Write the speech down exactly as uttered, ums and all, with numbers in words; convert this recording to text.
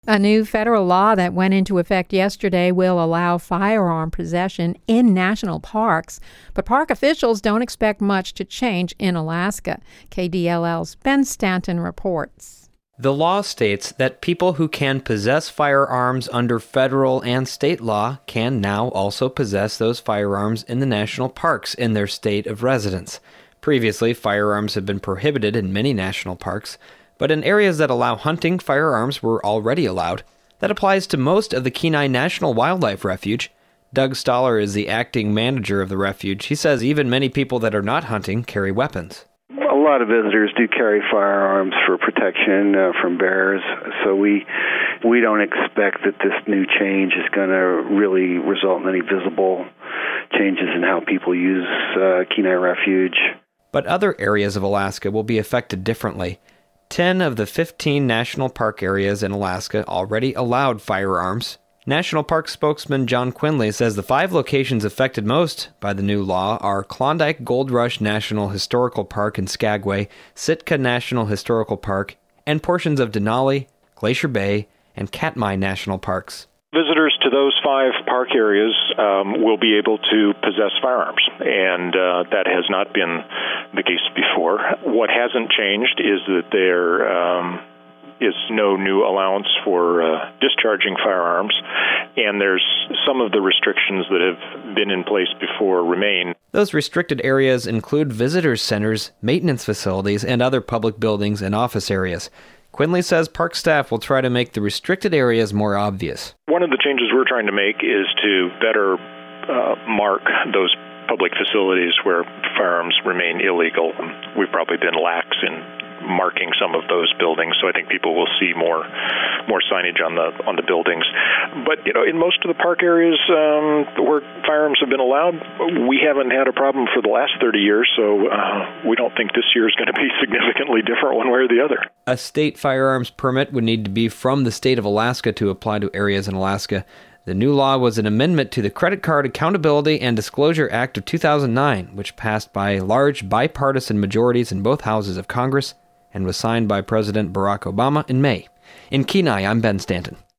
A new federal law that went into effect yesterday will allow firearm possession in national parks, but park officials don't expect much to change in Alaska. K D L L's Ben Stanton reports. The law states that people who can possess firearms under federal and state law can now also possess those firearms in the national parks in their state of residence. Previously, firearms have been prohibited in many national parks, but in areas that allow hunting, firearms were already allowed. That applies to most of the Kenai National Wildlife Refuge. Doug Stoller is the acting manager of the refuge. He says even many people that are not hunting carry weapons. A lot of visitors do carry firearms for protection uh, from bears, so we we don't expect that this new change is going to really result in any visible changes in how people use uh, Kenai Refuge. But other areas of Alaska will be affected differently. Ten of the fifteen national park areas in Alaska already allowed firearms. National Park spokesman John Quinley says the five locations affected most by the new law are Klondike Gold Rush National Historical Park in Skagway, Sitka National Historical Park, and portions of Denali, Glacier Bay, and Katmai National Parks. Visitors to those five park areas um, will be able to possess firearms, and uh, that has not been the case before. What hasn't changed is that there um, is no new allowance for uh, discharging firearms, and there's some of the restrictions that have been in place before remain. Those restricted areas include visitor centers, maintenance facilities, and other public buildings and office areas. Quinley says park staff will try to make the restricted areas more obvious. One of the changes we're trying to make is to better uh, mark those public facilities where firearms remain illegal. We've probably been lax in marking some of those buildings, so I think people will see more more signage on the on the buildings. But you know, in most of the park areas um, where firearms have been allowed, we haven't had a problem for the last thirty years, so uh, we don't think this year is going to be significantly different one way or the other. A state firearms permit would need to be from the state of Alaska to apply to areas in Alaska. The new law was an amendment to the Credit Card Accountability and Disclosure Act of two thousand nine, which passed by large bipartisan majorities in both houses of Congress and was signed by President Barack Obama in May. In Kenai, I'm Ben Stanton.